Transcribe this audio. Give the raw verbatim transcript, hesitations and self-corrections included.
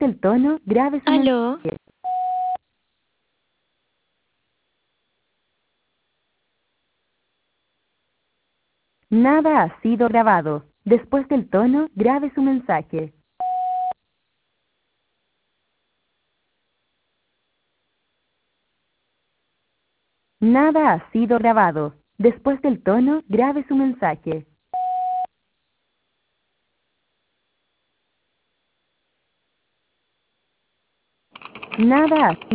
del tono, grabe su Aló. mensaje. Nada ha sido grabado. Después del tono, grabe su mensaje. Nada ha sido grabado. Después del tono, grabe su mensaje. Nada ha sido